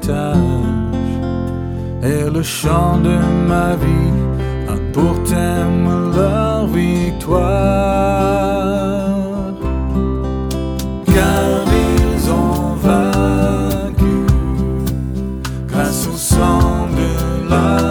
héritage. Et le chant de ma vie a pour thème leur victoire. Car ils ont vaincu grâce au sang de la